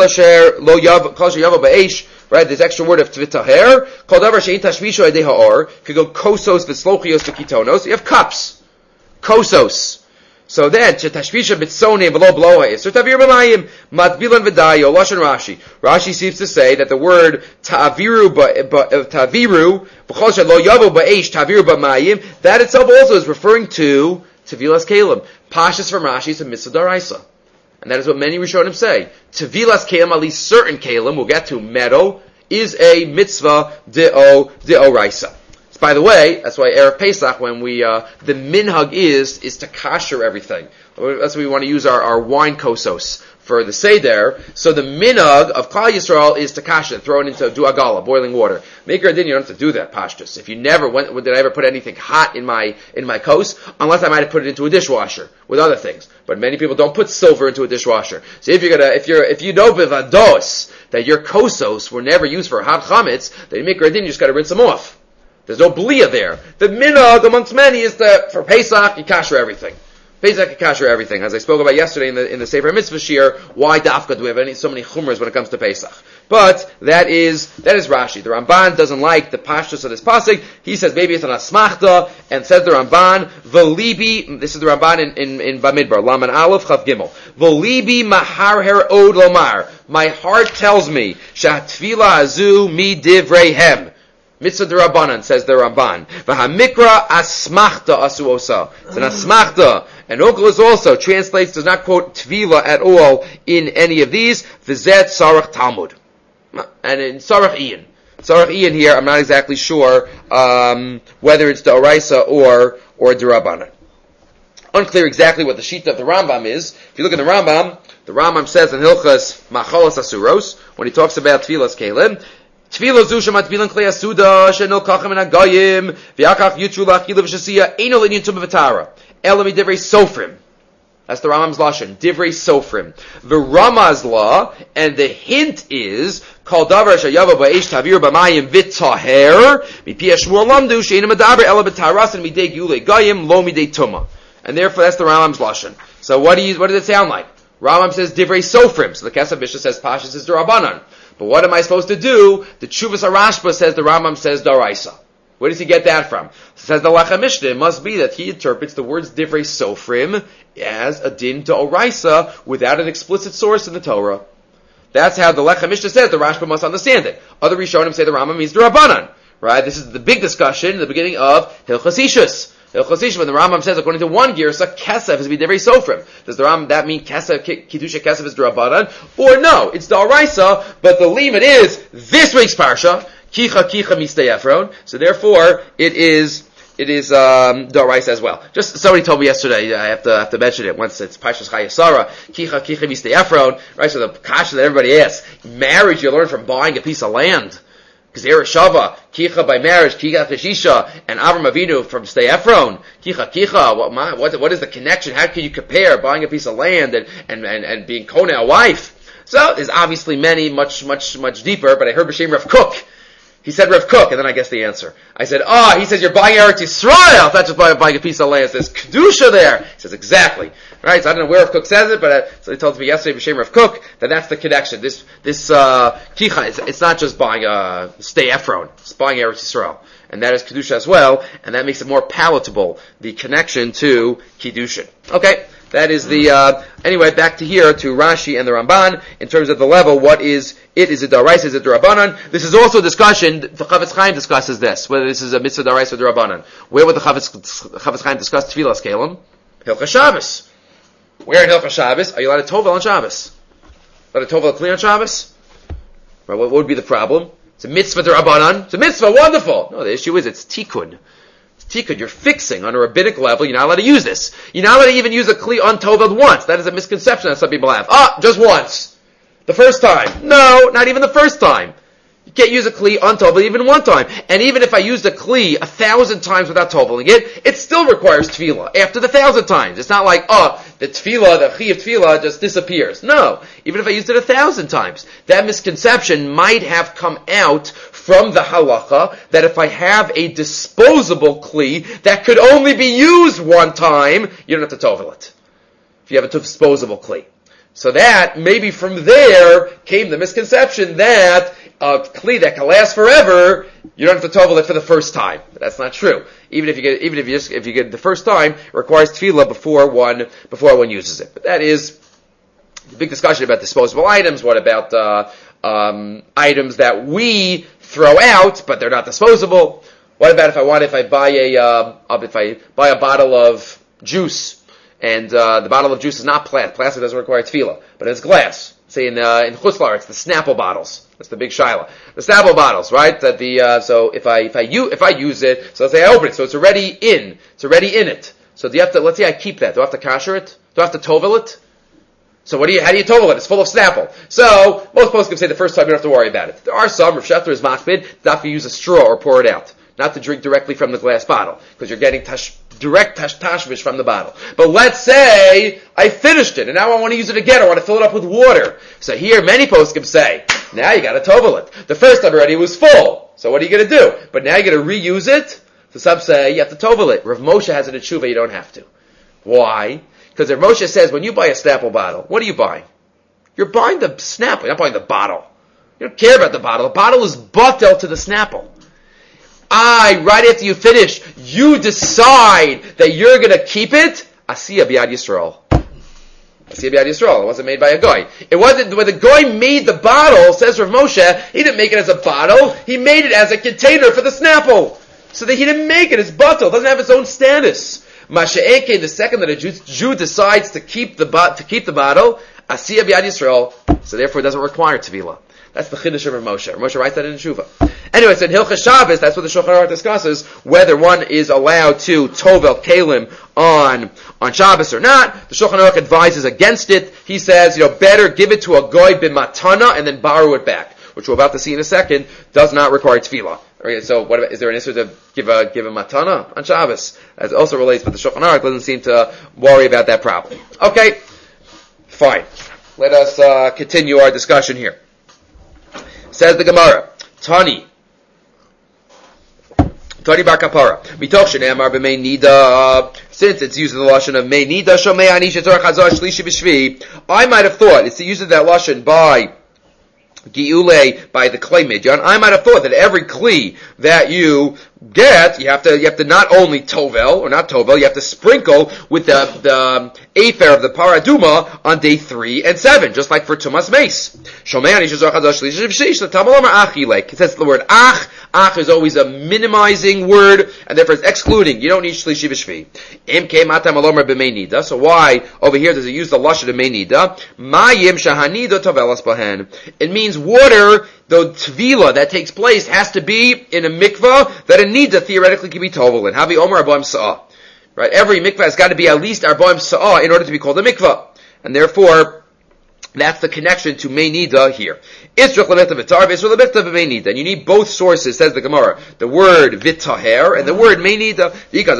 lo yav kol asher yavo ba'esh. Right, this extra word of tvitaher. Called up she'in tashmisho edei ha'or. Could go kosos v'slochios v'kitonos. You have cups, kosos. So then, Tashvisha Bitsone below blowa is Tavir B'mayim Matbilan V'dayo Lashon Rashi. Rashi seems to say that the word Taviru Taviru B'chol Lo Yavo Ba'esh Taviru B'mayim, that itself also is referring to Tevilas Kalim. Pashas from Rashi is a mitzvah daraisa, and that is what many Rishonim say. Tevilas Kalim, at least certain Kalim, we'll get to meadow, is a mitzvah de'o de'oraisa. By the way, that's why Erev Pesach, when we, uh, the minhag is, is to kasher everything. That's why we want to use our, our wine kosos for the Seder. So the minhag of Klal Yisrael is to kasher, throw it into duagala, boiling water. Maker din, you don't have to do that, pashtus. If you never, when, when did I ever put anything hot in my, in my kos? Unless I might have put it into a dishwasher with other things. But many people don't put silver into a dishwasher. So if you're gonna, if you're, if you know bevados, that your kosos were never used for hot chametz, then you make din, you just gotta rinse them off. There's no blia there. The minhag amongst many is that for Pesach you kasher everything. Pesach you kasher everything. As I spoke about yesterday in the in the Sefer Mitzvah Shir, why dafka do we have any, so many chumras when it comes to Pesach? But that is that is Rashi. The Ramban doesn't like the pashtus of this pasuk. He says maybe it's an asmachta, and says the Ramban v'libi. This is the Ramban in in, in Bamidbar Laman Aleph Chav Gimel. V'libi maharher od lomar. My heart tells me shatfila azu mi divreihem. Mitzvah d'Rabbanan, says the Ramban. V'hamikra asmachta asu osa. It's an asmachta. And Onkelos also translates, does not quote Tvila at all in any of these. V'zet sarach Talmud. And in sarach Ian. Sarach Ian here, I'm not exactly sure um, whether it's the Oraisa or, or d'Rabbanan. Unclear exactly what the shita of the Rambam is. If you look at the Rambam, the Rambam says in Hilchas Machalas Asuros, when he talks about Tfilas Kelim, Tfilah zu shema tfilan klei asuda shenol kachem and agayim v'yakach yutru la'achila v'shasiya eino l'inyan tumah v'tara ela mi divrei sofrim. That's the Rambam's lashon, divrei sofrim. The Ramaz law, and the hint is kol davar shayava ba'esh tavir b'mayim v'taher mipi yashmuel lamdu she'eino medaber ela b'taras and midei gulei gayim lo midei tumah. And therefore that's the Rambam's lashon. So what do you, what does it sound like? Rambam says divrei sofrim. So the Kesef Mishnah says Pashas is d'Rabbanan. But what am I supposed to do? The Tshuvas HaRashba says the Rambam says Daraisa. Where does he get that from? Says the Lechem Mishnah. It must be that he interprets the words divrei sofrim as a din to Oraisa without an explicit source in the Torah. That's how the Lechem Mishnah says. The Rashba must understand it. Other Rishonim say the Rambam means d'Rabbanan. Right? This is the big discussion in the beginning of Hilchas Ishus. Hilchos Ishus, when the Rambam says, according to one girsa, kesef is b'divrei sofrim. Does the Rambam that mean kesef, kiddusha kesef is d'Rabbanan? Or no, it's d'Oraisa, but the limit is this week's parsha, kicha kicha mistei Ephron. So therefore, it is it is um, d'Oraisa as well. Just somebody told me yesterday, I have to I have to mention it once. It's Parshas Chayesara, kicha kicha mistei Ephron. Right, so the kasha that everybody asks, marriage you learn from buying a piece of land. Because Ereshava, Kicha by marriage, Kicha Cheshisha, and Avram Avinu from Stei Ephron, Kicha Kicha, what, my, what, what is the connection? How can you compare buying a piece of land and, and, and, and being Kona a wife? So, there's obviously many, much, much, much deeper, but I heard B'Shem Rav Kook. He said Rav Kook, and then I guess the answer. I said, ah, oh, he says you're buying Eretz Yisrael, it's not just buying, buying a piece of land, there's Kedusha there. He says, exactly. Right, so I don't know where Rav Kook says it, but uh, so he told me yesterday, B'Shem Rav Kook, that that's the connection. This, this, uh, Kicha, it's, it's not just buying, uh, Stei Ephron, it's buying Eretz Yisrael. And that is Kedusha as well, and that makes it more palatable, the connection to Kiddushin. Okay. That is the, uh, anyway, back to here, to Rashi and the Ramban, in terms of the level, what is it? Is it Daraisa, is it D'Rabbanan? This is also a discussion, the Chavetz Chaim discusses this, whether this is a mitzvah Daraisa or D'Rabbanan. Where would the Chavetz, Chavetz Chaim discuss Tfilas Kelim? Hilchas Shabbos. Where in Hilchas Shabbos? Are you allowed to Tovel on Shabbos? Allowed to Tovel clean on Shabbos? Right, what would be the problem? It's a mitzvah D'Rabbanan. It's a mitzvah, wonderful! No, the issue is it's tikkun. Tikkun, you're fixing on a rabbinic level, you're not allowed to use this. You're not allowed to even use a kli untoveld once. That is a misconception that some people have. Ah, just once. The first time. No, not even the first time. You can't use a kli untoveld even one time. And even if I used a kli a thousand times without toveling it, it still requires tefillah after the thousand times. It's not like, oh, the tefillah, the chi of tefillah just disappears. No. Even if I used it a thousand times. That misconception might have come out from the halacha that if I have a disposable kli that could only be used one time, you don't have to tovel it. If you have a disposable kli. So that, maybe from there came the misconception that a kli that can last forever, you don't have to tovel it for the first time. But that's not true. Even if you get, even if you just, if you get it the first time, it requires tefillah before one, before one uses it. But that is the big discussion about disposable items. What about, uh, um, items that we throw out, but they're not disposable? What about if I want, if I buy a, uh, if I buy a bottle of juice, and uh, the bottle of juice is not plastic. Plastic doesn't require tefillah, but it's glass. Say in uh, in Chutz La'aretz, it's the Snapple bottles. That's the big shaila. The Snapple bottles, right? That the uh, so if I if I use if I use it, so let's say I open it, so it's already in, it's already in it. So do you have to? Let's say I keep that. Do I have to kasher it? Do I have to tovel it? So what do you? How do you tovel it? It's full of Snapple. So most folks can say the first time you don't have to worry about it. There are some. Rav Shechter is machmid. Not to use a straw or pour it out. Not to drink directly from the glass bottle, because you're getting tash, direct tash, tashmish from the bottle. But let's say I finished it, and now I want to use it again. I want to fill it up with water. So here, many poskim say, now you got to tovel it. The first time already was full. So what are you going to do? But now you got to reuse it. So some say you have to tovel it. Rav Moshe has it in Tshuva. You don't have to. Why? Because Rav Moshe says when you buy a Snapple bottle, what are you buying? You're buying the Snapple. You're not buying the bottle. You don't care about the bottle. The bottle is batel to the Snapple. I, right after you finish, you decide that you're going to keep it, Asiyah B'Yad Yisrael. Asiyah B'Yad Yisrael. It wasn't made by a guy. It wasn't, when the guy made the bottle, says Rav Moshe, he didn't make it as a bottle, he made it as a container for the Snapple. So that he didn't make it, his bottle, it doesn't have its own status. Masha'eke, the second that a Jew, Jew decides to keep the bo- to keep the bottle, Asiyah B'Yad Yisrael, so therefore it doesn't require Tevilah. That's the Chiddush of Rav Moshe. Rav Moshe writes that in Shuvah. Anyway, so in Hilchas Shabbos, that's what the Shulchan Aruch discusses, whether one is allowed to tovel kalim on, on Shabbos or not. The Shulchan Aruch advises against it. He says, you know, better give it to a goy b'matana and then borrow it back, which we're about to see in a second, does not require tefillah. Okay, so what about, is there an issue to give a, give a matana on Shabbos? As also relates, but the Shulchan Aruch doesn't seem to worry about that problem. Okay, fine. Let us, uh, continue our discussion here. Says the Gemara, Tani, Tani bar kapara. Mitoch shene'amar b'mei nida. Since it's using the lashon of mei nida, shomei ani shetzor chazar shlishi b'shvi. I might have thought it's the use of that lashon by Giule, by the clay midyan. I might have thought that every kli that you get, you have to you have to not only tovel or not tovel, you have to sprinkle with the the afer of the paraduma on day three and seven, just like for tumas meis. It says the word ach. Ach is always a minimizing word, and therefore it's excluding. You don't need shlishi v'shvi. Imke matam alomer b'meinida. So why over here does it use the lashon of meinida? Mayim shahanida tovelas bahen. It means water. The tvila that takes place has to be in a mikvah that a nida theoretically can be tovel in. Havi omer arbaim sa'ah. Right? Every mikvah has got to be at least arbaim sa'ah in order to be called a mikvah. And therefore, that's the connection to meinida here. And you need both sources, says the Gemara. The word vitaher and the word meinida.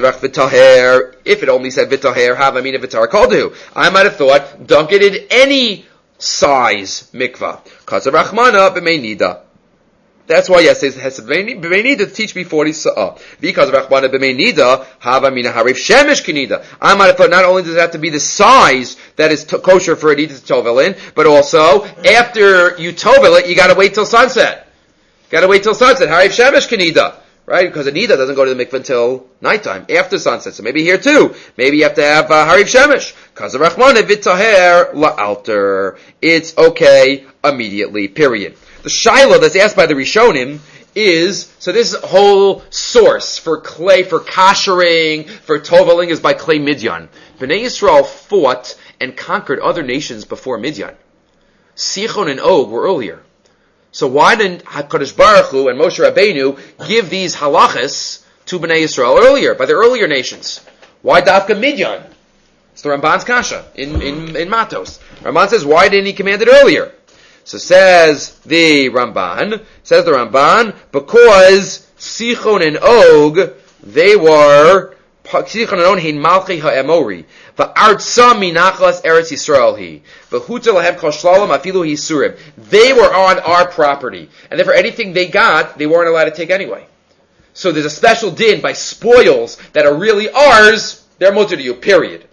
If it only said vitaher, have I mean vitar kaldu. I might have thought, dunk it in any size mikvah. Kazarachmana b'meinida. That's why yes, it has b'meinida to teach me forty sa'ah. Because rachmana b'meinida have I mean harif shemesh kinida. I might have thought not only does it have to be the size that is to- kosher for a nida to tovel in, but also after you tovel it, you got to wait till sunset. Got to wait till sunset. Harif shemesh kinida. Right? Because a nida doesn't go to the mikvah until nighttime, after sunset. So maybe here too. Maybe you have to have uh, harif shemesh. Because of rachmana v'taher la'alter. It's okay immediately, period. The shaila that's asked by the Rishonim is, so this whole source for clay, for kashering, for toveling is by clay Midyan. Bnei Yisrael fought and conquered other nations before Midyan. Sichon and Og were earlier. So why didn't HaKadosh Baruch Hu and Moshe Rabbeinu give these halachas to Bnei Yisrael earlier, by the earlier nations? Why Dafka Midyan? It's the Ramban's kasha in, in, in Matos. Ramban says, why didn't he command it earlier? So says the Ramban, says the Ramban, because Sichon and Og, they were, Sichon and Og, hin malchi ha'emori, va'artsa minachlas eretz Yisrael hi, v'huta lahem kol shlalom afilu hisurim. They were on our property, and therefore anything they got, they weren't allowed to take anyway. So there's a special din by spoils that are really ours, they're mutter to you, period.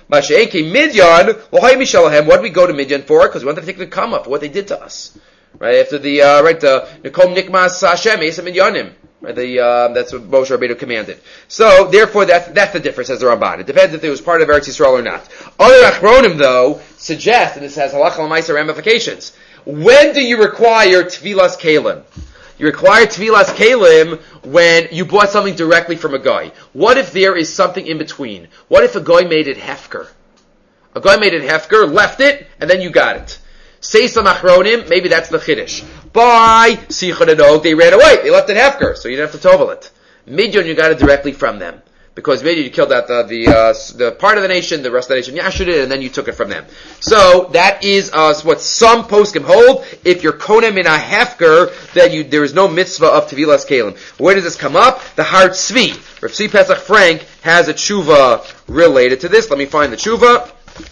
Midyan, what did we go to Midyan for? Because we wanted to take the kama for what they did to us. Right after the uh, right the Nikom Nikmas Hashem Esam Midyanim. Right, the uh, that's what Moshe Rabbeinu commanded. So therefore, that's that's the difference, as the Ramban. It depends if it was part of Eretz Yisrael or not. Other Achronim though suggest, and this has halacha l'maisa ramifications. When do you require tvilas kalim? You require tvilas kalim when you bought something directly from a guy. What if there is something in between? What if a guy made it hefker? A guy made it hefker, left it, and then you got it. Say some achronim, maybe that's the chiddush. By Sichon and Og, they ran away. They left it hefker, so you didn't have to tovel it. Midyan, you got it directly from them. Because maybe you killed out the the, uh, the part of the nation, the rest of the nation yashud it, and then you took it from them. So that is uh, what some poskim hold. If you're konem in a hefker, then you, there is no mitzvah of tevilas kalim. Where does this come up? The Har Tzvi. Rav Tzvi Pesach Frank has a tshuva related to this. Let me find the tshuva.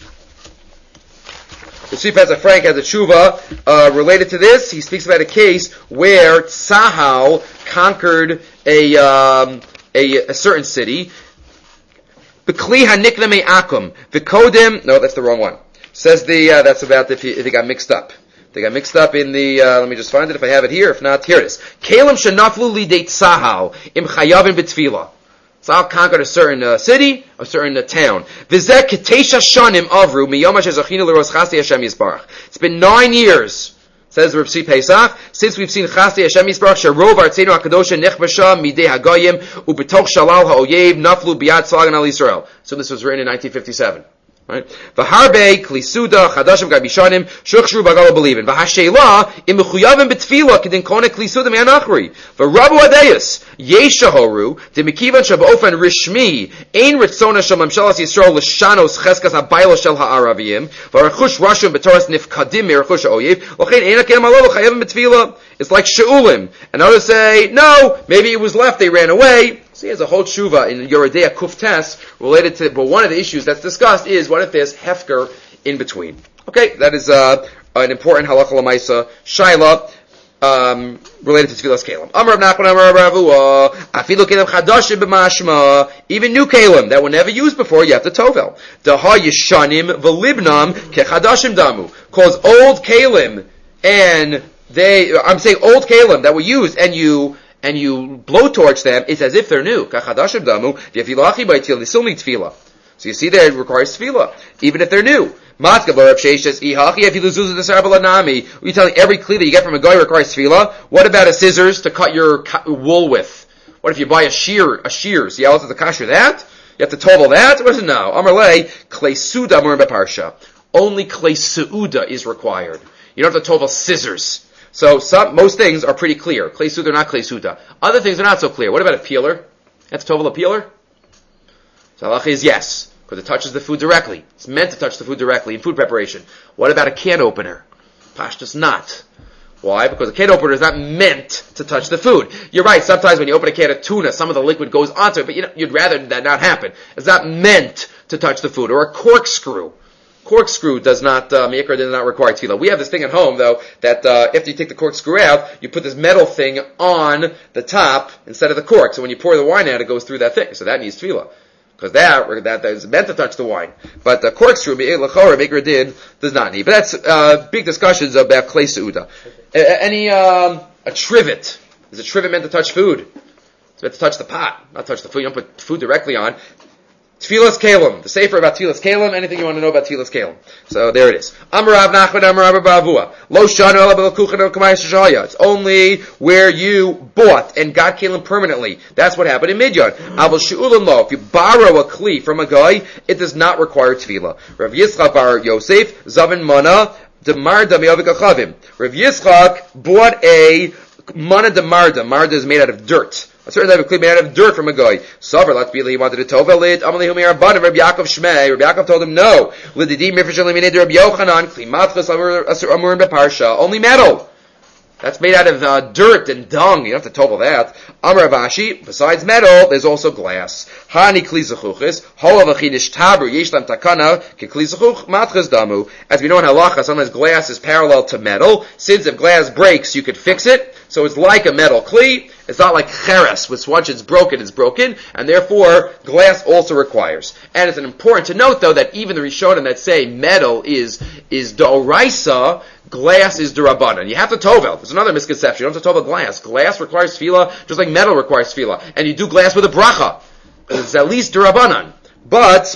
Rav Tzvi Pesach Frank has a tshuva uh, related to this. He speaks about a case where Tzahal conquered a um, A, a certain city. B'kli hanikna me'akum. V'kodem, no, that's the wrong one. Says the, uh, that's about if, you, if they got mixed up. They got mixed up in the, uh, let me just find it if I have it here. If not, here it is. Kalim shenaflu lideit sahal im chayavin b'tfila. So I'll conquer a certain uh, city, a certain uh, town. It's been nine years, says Rav Si Pesach, since we've seen Chasdei Hashem Yisbarach, Sharov Artzenu HaKadosha Nechbasha Midei HaGoyim Ubetoch Shalal HaOyev Naflu Biyad Tzlagan Al Yisrael. So this was written in nineteen fifty-seven. Right? V'harbe klisuda chadashim gabishanim shuchshru bagalo belivin. V'hashela im mechuyavim betfila kedin kone klisuda me'anachri. V'rabu adeyus yeshahoru demikivan shabofen rishmi ein ritzona shel mamshalas Yisrael l'shanos cheskas habayla shel ha'aravim v'rachush rashum b'toras nifkadim me'rachush ha'oyev l'chein ein hakem alolo chayavim betfila. It's like sheulim. And others say, no, maybe it was left, they ran away. So he has a whole tshuva in Yoredei Kuf Tes related to, but one of the issues that's discussed is what if there's hefker in between? Okay, that is uh, an important halacha l'maisa shaila um, related to Tfilas Kalim. Amar Rav Nachman Amar Rav Avua afilu kelim chadashim b'mashma, even new kalim that were never used before, you have to tovel. Daha yishanim v'libnam kechadashim damu, cause old kalim and they, I'm saying old kalim that were used and you and you blowtorch them, it's as if they're new. So you see there, it requires tefillah, even if they're new. You're telling every kli that you get from a guy requires tefillah. What about a scissors to cut your wool with? What if you buy a shear, a shears? You have to kasher that? You have to total that? What is it now? Amarle, klei suda amur beparsha. Only klei suda is required. You don't have to total scissors. So some, most things are pretty clear. Klei suda or not klei suda. Other things are not so clear. What about a peeler? You have to tovel a peeler? So halacha is yes, because it touches the food directly. It's meant to touch the food directly in food preparation. What about a can opener? Pashtus not. Why? Because a can opener is not meant to touch the food. You're right, sometimes when you open a can of tuna, some of the liquid goes onto it, but you know, you'd rather that not happen. It's not meant to touch the food. Or a corkscrew. Corkscrew does not, uh, Meikar does not require tefillah. We have this thing at home, though, that uh, after you take the corkscrew out, you put this metal thing on the top instead of the cork. So when you pour the wine out, it goes through that thing. So that needs tefillah. Because that, that, that is meant to touch the wine. But the corkscrew, Meikar did, does not need. But that's uh, big discussions about klei seuda. Uh, any, um, a trivet. Is a trivet meant to touch food? It's meant to touch the pot, not touch the food. You don't put food directly on. Tfilas Kalim. The sefer about Tfilas Kalim. Anything you want to know about Tfilas Kalim. So there it is. Amar Rav Nachman Amar Rav Avua. Lo shanu ela b'lekuchen el kamayis shashaya. It's only where you bought and got Kalim permanently. That's what happened in Midyan. Aval she'ulan lo. If you borrow a kli from a guy, it does not require tefillah. Rav Yitzchak bar Yosef Zavin Mana Demarda Me'avik Achavim. Rav Yitzchak bought a Mana Demarda. Marda is made out of dirt. A certain type of kli made out of dirt from a guy. Sover, let's be he wanted to tovel it. Amalei hu me'ar ban. Rabbi Yaakov Shmei. Rabbi Yaakov told him no. L'didim mifresh eliminated Rabbi Yochanan. Kli matchas amurim beparsha. Only metal. That's made out of uh, dirt and dung. You don't have to tovel that. Amar Avashi, besides metal, there's also glass. Hani kli zechuchis. Holav achinish tabru yeshlam takana ke kli zechuch matchas damu. As we know in halacha, sometimes glass is parallel to metal. Since if glass breaks, you could fix it. So it's like a metal kli. It's not like cheres, which once it's broken, it's broken, and therefore glass also requires. And it's important to note, though, that even the Rishonim that say metal is is d'oraisa, glass is d'Rabbanan. You have to tovel. There's another misconception. You don't have to tovel glass. Glass requires tefillah, just like metal requires tefillah. And you do glass with a bracha. It's at least d'Rabbanan. But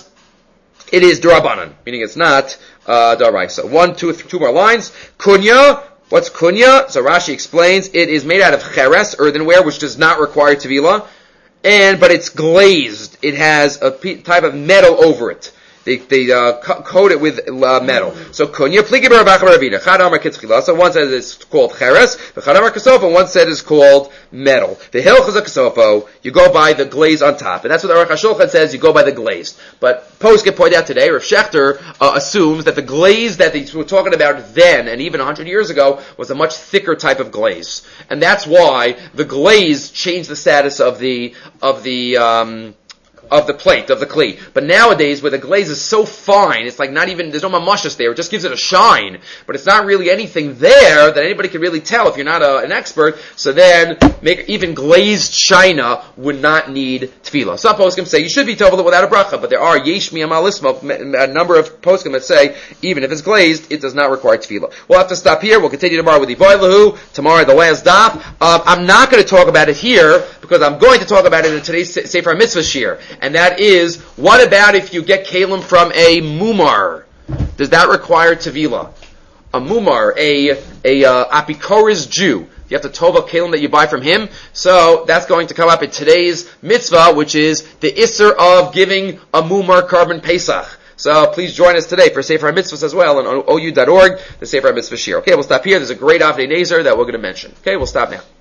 it is d'Rabbanan, meaning it's not uh, d'oraisa. One, two, th- two more lines. Kunya. What's kunya? So Rashi explains it is made out of cheres, earthenware, which does not require tevilah, and but it's glazed. It has a p- type of metal over it. They they uh, co- coat it with uh, metal. So kunya pligi b'rabach b'ravina. Chad amar kitzchila. So one says it's called cheres. The chad amar kasofo. One said it's called metal. The hilchas kasofo. You go by the glaze on top, and that's what the Aruch HaShulchan says. You go by the glazed. But post get pointed out today. Rav Shechter uh, assumes that the glaze that they were talking about then and even a hundred years ago was a much thicker type of glaze, and that's why the glaze changed the status of the of the. Um, of the plate, of the kli. But nowadays, where the glaze is so fine, it's like not even, there's no mamashas there, it just gives it a shine. But it's not really anything there that anybody can really tell if you're not a, an expert. So then, make even glazed china would not need tefillah. Some poskim say you should be tovel without a bracha, but there are yesh miyamal lisma, a number of poskim that say, even if it's glazed, it does not require tefillah. We'll have to stop here. We'll continue tomorrow with Iboy Lahu. Tomorrow, the last daf. Uh, I'm not going to talk about it here, because I'm going to talk about it in today's Sefer Mitzvah Shir, and that is, what about if you get kelim from a mumar? Does that require tevila? A mumar, a a uh, apikoris Jew. You have to tova kelim that you buy from him. So that's going to come up in today's mitzvah, which is the isser of giving a mumar carbon pesach. So please join us today for Sefer HaMitzvahs as well on O U dot org, the Sefer HaMitzvah Shir. Okay, we'll stop here. There's a great Avnei Nezer that we're going to mention. Okay, we'll stop now.